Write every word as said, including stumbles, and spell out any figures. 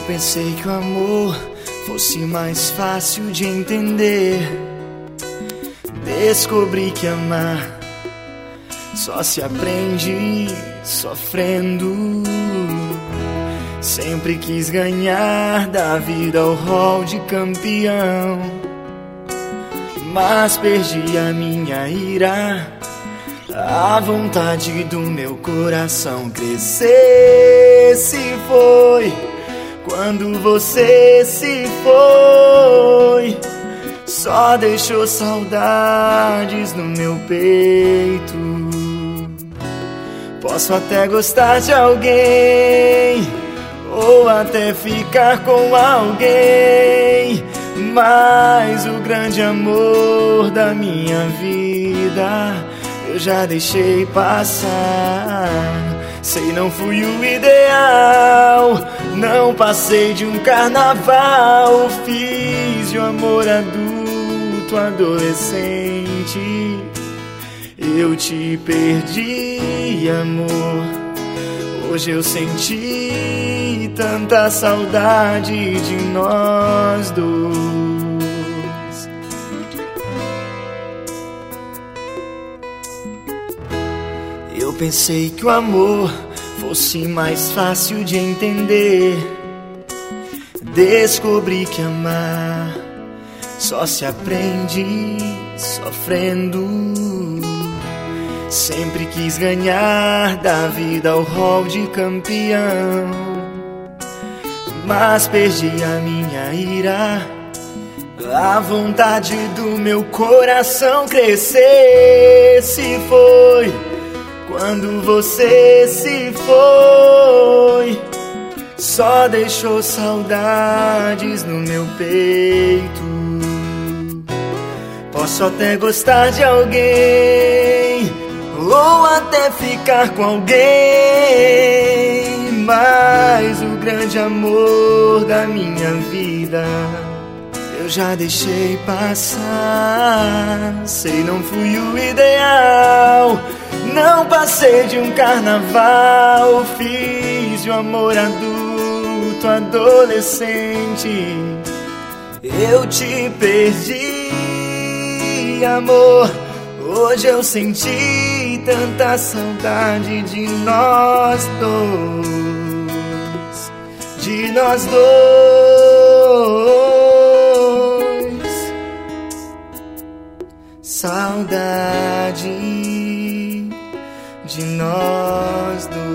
pensei que o amor fosse mais fácil de entender. Descobri que amar só se aprende sofrendo. Sempre quis ganhar da vida o rol de campeão, mas perdi a minha ira, a vontade do meu coração crescer. Se foi quando você se foi, só deixou saudades no meu peito. Posso até gostar de alguém, ou até ficar com alguém, mas o grande amor da minha vida eu já deixei passar. Sei, não fui o ideal, não passei de um carnaval. Fiz de um amor adulto, adolescente. Eu te perdi, amor. Hoje eu senti tanta saudade de nós dois. Eu pensei que o amor fosse mais fácil de entender. Descobri que amar só se aprende sofrendo. Sempre quis ganhar da vida o rol de campeão, mas perdi a minha ira, a vontade do meu coração crescer. Se foi quando você se foi, só deixou saudades no meu peito. Posso até gostar de alguém, ou até ficar com alguém, mas o grande amor da minha vida eu já deixei passar. Sei, não fui o ideal, não passei de um carnaval. Fiz de um amor adulto, adolescente. Eu te perdi, amor. Hoje eu senti tanta saudade de nós dois, de nós dois. Saudade de nós dois.